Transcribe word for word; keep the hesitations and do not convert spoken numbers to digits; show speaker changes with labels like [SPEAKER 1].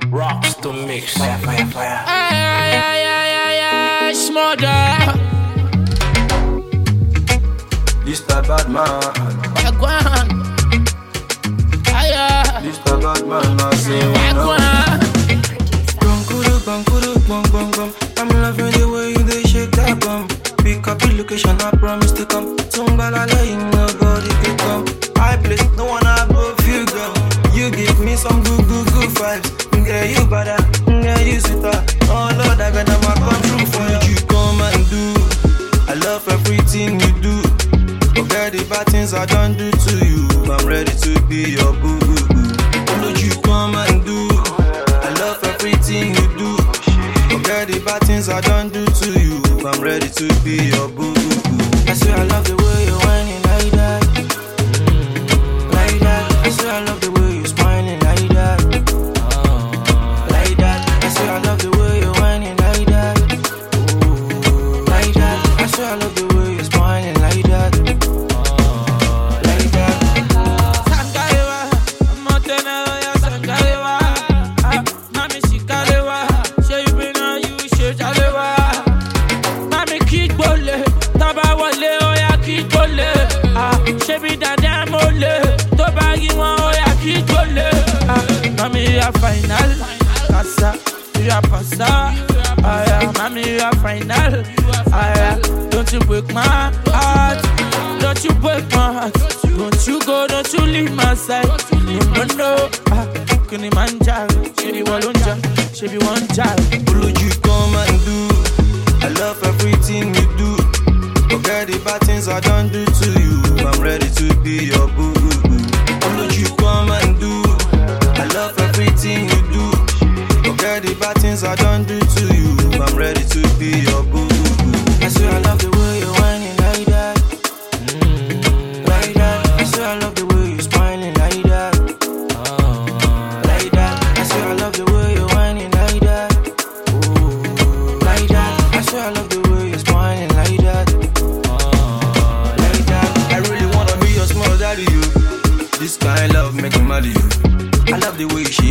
[SPEAKER 1] Rocks to mix.
[SPEAKER 2] Fire, fire, fire.
[SPEAKER 3] Ay, ay, ay, ay, ay, smother.
[SPEAKER 2] This the bad man.
[SPEAKER 3] Wagwan. Ay, ay.
[SPEAKER 2] This the bad man. I say,
[SPEAKER 3] Wagwan.
[SPEAKER 2] Gum, kudu, gum, kudu, gum, gum, gum. I'm loving the way you they shake that gum. Pick up your location, I promise to come. Tumbala laying, nobody can come. I place no one above you, girl. You give me some good, good, good vibes. Girl, you better, girl, you sweeter. Oh Lord, I better my come true for you. You come and do. I love everything you do. Forget the bad things I don't do to you. I'm ready to be your boo, boo, boo. Oh Lord, you come and do. I love everything you do. Forget the bad things I don't do to you. I'm ready to be your boo, boo, boo. I swear I love the way you're whining like that. Like that. I swear I love the way you're smiling like that. Like that. I swear I love the way you're whining like that. Like that. I swear I love the way you're smiling like that. Like that.
[SPEAKER 3] Sangalewa, Montana, Sangalewa. Ah, Mami Shikalewa, she been on you, she Jalewa. Mami kick bole, Taba wale, oya kick bole. Ah, she be dada mole, Toba giwa, oya kick bole. Ah, Mami you are final, Kasa, you are passa. Ah, yeah, Mami you are final. Ah, yeah, don't you break my heart, don't you break my heart. Don't you go, don't you leave my side. No, no, no. Ah, Kunimanjaro, she be Walunja, she be one child.
[SPEAKER 2] Will you come and do? I love everything you do. Forget the bad things I don't do to you. I'm ready to be your boo, boo, boo. Will you come and do? I love everything you do. Forget the bad things I don't do to you. I'm ready to be your boo, boo, boo. I swear I love the way you're whining like that. Like that. I swear I love the way you're smiling like that. Like that. I swear I love the way you're whining like that. Like that. I swear I love the way you're smiling like that. Like that. I really wanna be your small daddy, you. This kind of love make me mad at you. I love the way you shake